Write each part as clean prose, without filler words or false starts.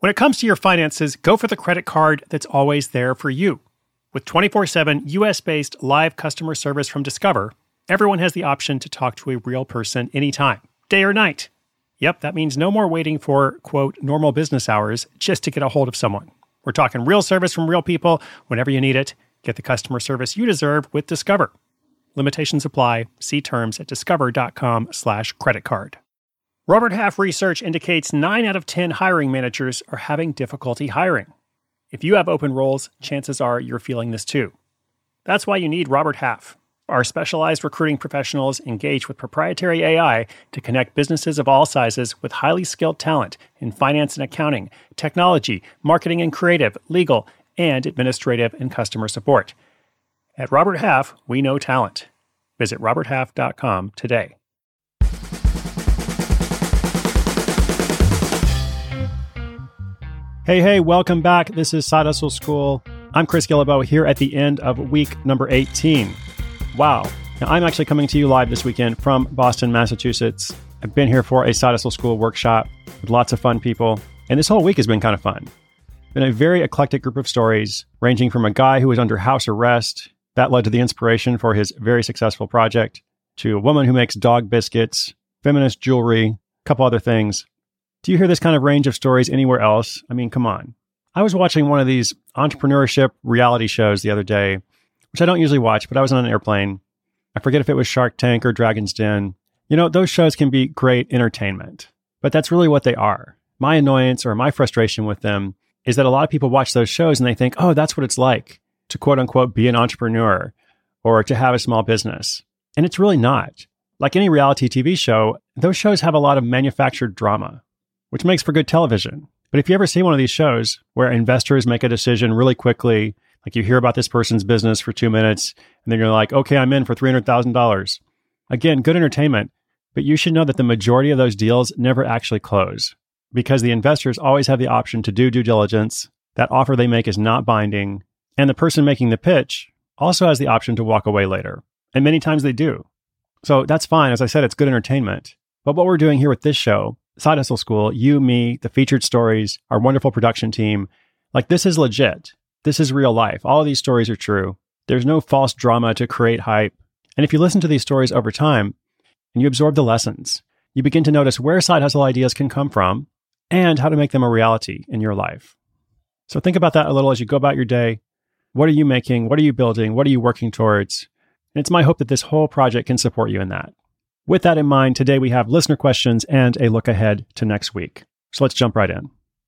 When it comes to your finances, go for the credit card that's always there for you. With 24/7 US-based live customer service from Discover, everyone has the option to talk to a real person anytime, day or night. Yep, that means no more waiting for, quote, normal business hours just to get a hold of someone. We're talking real service from real people whenever you need it. Get the customer service you deserve with Discover. Limitations apply. See terms at discover.com/creditcard. Robert Half research indicates 9 out of 10 hiring managers are having difficulty hiring. If you have open roles, chances are you're feeling this too. That's why you need Robert Half. Our specialized recruiting professionals engage with proprietary AI to connect businesses of all sizes with highly skilled talent in finance and accounting, technology, marketing and creative, legal, and administrative and customer support. At Robert Half, we know talent. Visit roberthalf.com today. Hey, welcome back. This is Side Hustle School. I'm Chris Guillebeau here at the end of week number 18. Wow. Now, I'm actually coming to you live this weekend from Boston, Massachusetts. I've been here for a Side Hustle School workshop with lots of fun people, and this whole week has been kind of fun. Been a very eclectic group of stories, ranging from a guy who was under house arrest, that led to the inspiration for his very successful project, to a woman who makes dog biscuits, feminist jewelry, a couple other things. Do you hear this kind of range of stories anywhere else? I mean, come on. I was watching one of these entrepreneurship reality shows the other day, which I don't usually watch, but I was on an airplane. I forget if it was Shark Tank or Dragon's Den. You know, those shows can be great entertainment, but that's really what they are. My annoyance or my frustration with them is that a lot of people watch those shows and they think, oh, that's what it's like to quote unquote be an entrepreneur or to have a small business. And it's really not. Like any reality TV show, those shows have a lot of manufactured drama, which makes for good television. But if you ever see one of these shows where investors make a decision really quickly, like you hear about this person's business for 2 minutes, and then you're like, okay, I'm in for $300,000. Again, good entertainment, but you should know that the majority of those deals never actually close because the investors always have the option to do due diligence. That offer they make is not binding. And the person making the pitch also has the option to walk away later. And many times they do. So that's fine. As I said, it's good entertainment. But what we're doing here with this show, Side Hustle School, you, me, the featured stories, our wonderful production team, like this is legit. This is real life. All of these stories are true. There's no false drama to create hype. And if you listen to these stories over time and you absorb the lessons, you begin to notice where side hustle ideas can come from and how to make them a reality in your life. So think about that a little as you go about your day. What are you making? What are you building? What are you working towards? And it's my hope that this whole project can support you in that. With that in mind, today we have listener questions and a look ahead to next week. So let's jump right in.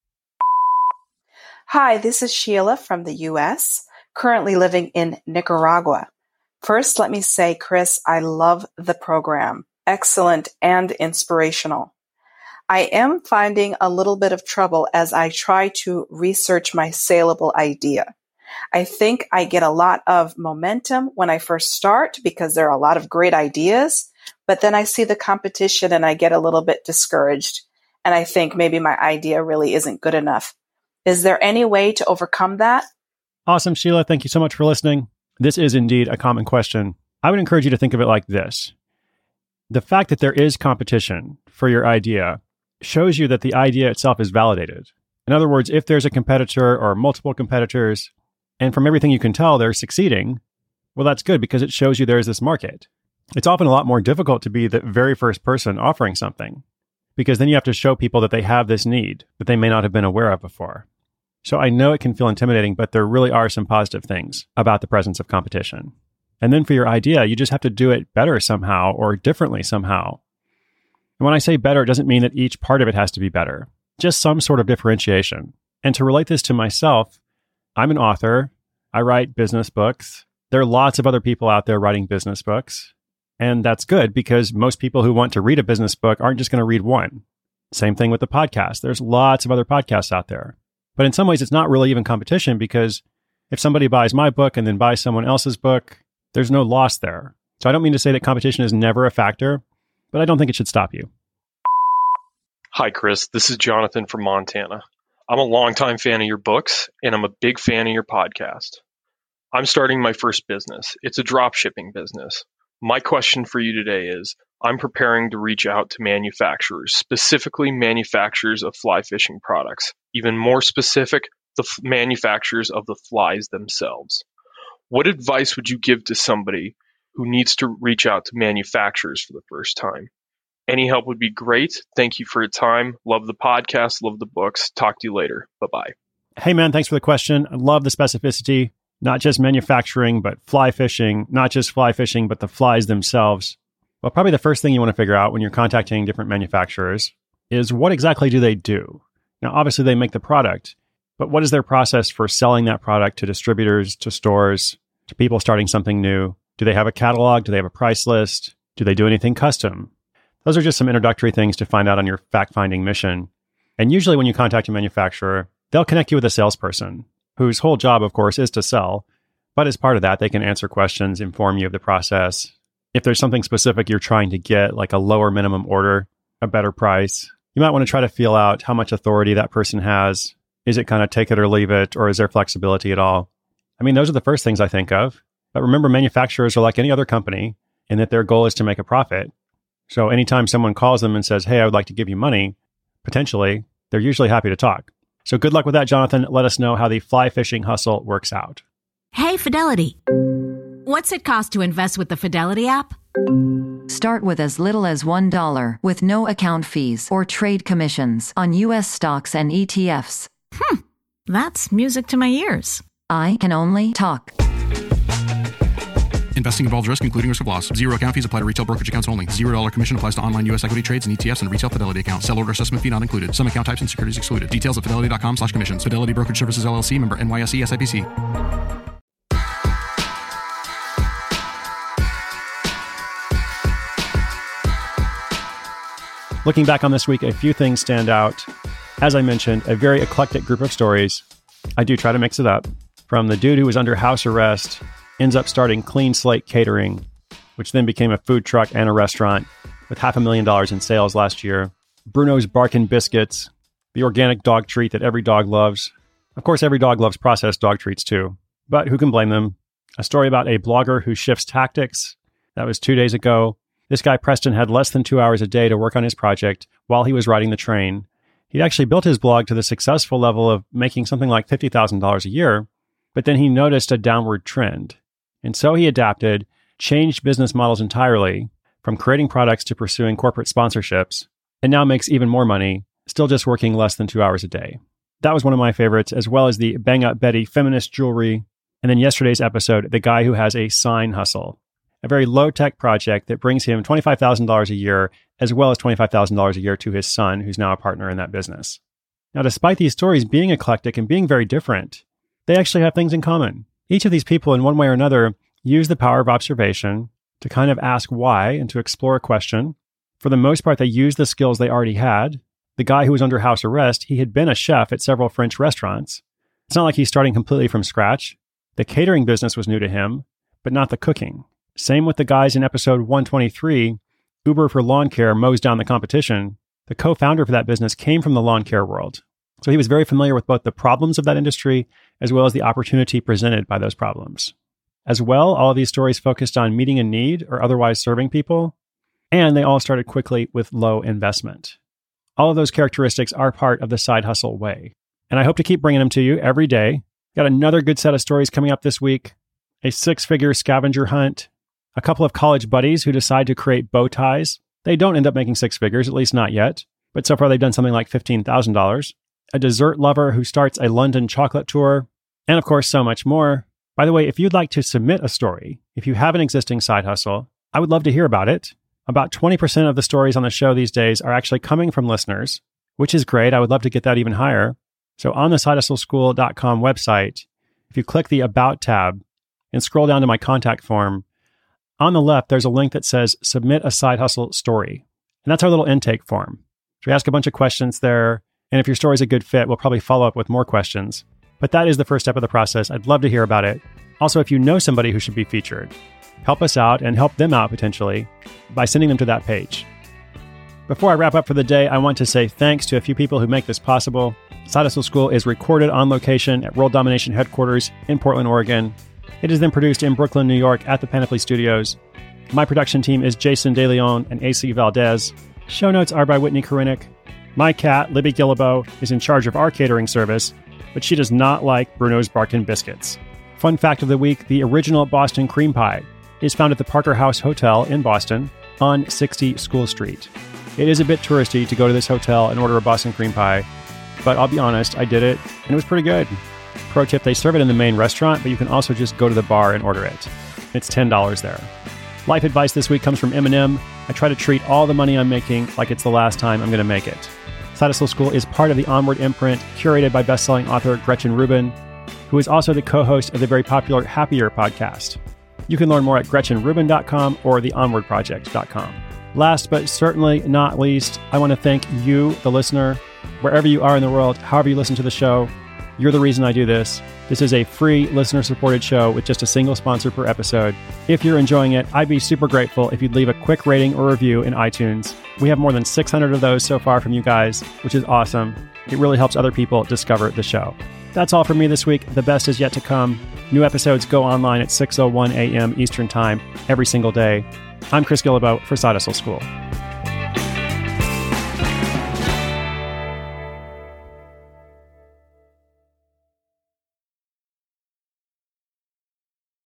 Hi, this is Sheila from the U.S., currently living in Nicaragua. First, let me say, Chris, I love the program. Excellent and inspirational. I am finding a little bit of trouble as I try to research my saleable idea. I think I get a lot of momentum when I first start because there are a lot of great ideas, but then I see the competition and I get a little bit discouraged. And I think maybe my idea really isn't good enough. Is there any way to overcome that? Awesome, Sheila. Thank you so much for listening. This is indeed a common question. I would encourage you to think of it like this. The fact that there is competition for your idea shows you that the idea itself is validated. In other words, if there's a competitor or multiple competitors, and from everything you can tell, they're succeeding, well, that's good because it shows you there's this market. It's often a lot more difficult to be the very first person offering something because then you have to show people that they have this need that they may not have been aware of before. So I know it can feel intimidating, but there really are some positive things about the presence of competition. And then for your idea, you just have to do it better somehow or differently somehow. And when I say better, it doesn't mean that each part of it has to be better, just some sort of differentiation. And to relate this to myself, I'm an author. I write business books. There are lots of other people out there writing business books. And that's good because most people who want to read a business book aren't just going to read one. Same thing with the podcast. There's lots of other podcasts out there. But in some ways, it's not really even competition because if somebody buys my book and then buys someone else's book, there's no loss there. So I don't mean to say that competition is never a factor, but I don't think it should stop you. Hi, Chris. This is Jonathan from Montana. I'm a longtime fan of your books, and I'm a big fan of your podcast. I'm starting my first business. It's a drop shipping business. My question for you today is, I'm preparing to reach out to manufacturers, specifically manufacturers of fly fishing products, even more specific, the manufacturers of the flies themselves. What advice would you give to somebody who needs to reach out to manufacturers for the first time? Any help would be great. Thank you for your time. Love the podcast. Love the books. Talk to you later. Bye-bye. Hey, man, thanks for the question. I love the specificity, not just manufacturing, but fly fishing, not just fly fishing, but the flies themselves. Well, probably the first thing you want to figure out when you're contacting different manufacturers is what exactly do they do? Now, obviously, they make the product, but what is their process for selling that product to distributors, to stores, to people starting something new? Do they have a catalog? Do they have a price list? Do they do anything custom? Those are just some introductory things to find out on your fact-finding mission. And usually when you contact a manufacturer, they'll connect you with a salesperson whose whole job, of course, is to sell. But as part of that, they can answer questions, inform you of the process. If there's something specific you're trying to get, like a lower minimum order, a better price, you might want to try to feel out how much authority that person has. Is it kind of take it or leave it, or is there flexibility at all? I mean, those are the first things I think of. But remember, manufacturers are like any other company in that their goal is to make a profit. So anytime someone calls them and says, hey, I would like to give you money, potentially, they're usually happy to talk. So good luck with that, Jonathan. Let us know how the fly fishing hustle works out. Hey, Fidelity. What's it cost to invest with the Fidelity app? Start with as little as $1 with no account fees or trade commissions on U.S. stocks and ETFs. That's music to my ears. I can only talk. Investing involves risk, including risk of loss. Zero account fees apply to retail brokerage accounts only. $0 commission applies to online U.S. equity trades and ETFs and retail Fidelity account. Sell order assessment fee not included. Some account types and securities excluded. Details at fidelity.com/commissions. Fidelity Brokerage Services, LLC, member NYSE, SIPC. Looking back on this week, a few things stand out. As I mentioned, a very eclectic group of stories. I do try to mix it up. From the dude who was under house arrest, ends up starting Clean Slate Catering, which then became a food truck and a restaurant with $500,000 in sales last year. Bruno's Barkin Biscuits, the organic dog treat that every dog loves. Of course, every dog loves processed dog treats too, but who can blame them? A story about a blogger who shifts tactics. That was 2 days ago. This guy, Preston, had less than 2 hours a day to work on his project while he was riding the train. He'd actually built his blog to the successful level of making something like $50,000 a year, but then he noticed a downward trend. And so he adapted, changed business models entirely, from creating products to pursuing corporate sponsorships, and now makes even more money, still just working less than 2 hours a day. That was one of my favorites, as well as the Bang Up Betty feminist jewelry, and then yesterday's episode, the guy who has a sign hustle, a very low-tech project that brings him $25,000 a year, as well as $25,000 a year to his son, who's now a partner in that business. Now, despite these stories being eclectic and being very different, they actually have things in common. Each of these people, in one way or another, use the power of observation to kind of ask why and to explore a question. For the most part, they use the skills they already had. The guy who was under house arrest, he had been a chef at several French restaurants. It's not like he's starting completely from scratch. The catering business was new to him, but not the cooking. Same with the guys in episode 123, Uber for Lawn Care mows down the competition. The co-founder for that business came from the lawn care world. So he was very familiar with both the problems of that industry as well as the opportunity presented by those problems. As well, all of these stories focused on meeting a need or otherwise serving people, and they all started quickly with low investment. All of those characteristics are part of the side hustle way, and I hope to keep bringing them to you every day. Got another good set of stories coming up this week, a 6-figure scavenger hunt, a couple of college buddies who decide to create bow ties. They don't end up making 6 figures, at least not yet, but so far they've done something like $15,000. A dessert lover who starts a London chocolate tour, and of course, so much more. By the way, if you'd like to submit a story, if you have an existing side hustle, I would love to hear about it. About 20% of the stories on the show these days are actually coming from listeners, which is great. I would love to get that even higher. So on the sidehustleschool.com website, if you click the About tab and scroll down to my contact form, on the left, there's a link that says Submit a Side Hustle Story. And that's our little intake form. So we ask a bunch of questions there. And if your story's a good fit, we'll probably follow up with more questions. But that is the first step of the process. I'd love to hear about it. Also, if you know somebody who should be featured, help us out and help them out potentially by sending them to that page. Before I wrap up for the day, I want to say thanks to a few people who make this possible. Side Hustle School is recorded on location at World Domination headquarters in Portland, Oregon. It is then produced in Brooklyn, New York at the Panoply Studios. My production team is Jason DeLeon and AC Valdez. Show notes are by Whitney Korinek. My cat, Libby Gillibo, is in charge of our catering service, but she does not like Bruno's Barkin biscuits. Fun fact of the week, the original Boston cream pie is found at the Parker House Hotel in Boston on 60 School Street. It is a bit touristy to go to this hotel and order a Boston cream pie, but I'll be honest, I did it, and it was pretty good. Pro tip, they serve it in the main restaurant, but you can also just go to the bar and order it. It's $10 there. Life advice this week comes from Eminem. I try to treat all the money I'm making like it's the last time I'm going to make it. Side Hustle School is part of the Onward imprint, curated by best-selling author Gretchen Rubin, who is also the co-host of the very popular Happier podcast. You can learn more at GretchenRubin.com or theonwardproject.com. Last but certainly not least, I want to thank you, the listener, wherever you are in the world, however you listen to the show. You're the reason I do this. This is a free listener-supported show with just a single sponsor per episode. If you're enjoying it, I'd be super grateful if you'd leave a quick rating or review in iTunes. We have more than 600 of those so far from you guys, which is awesome. It really helps other people discover the show. That's all for me this week. The best is yet to come. New episodes go online at 6:01 a.m. Eastern Time every single day. I'm Chris Guillebeau for Side Hustle School.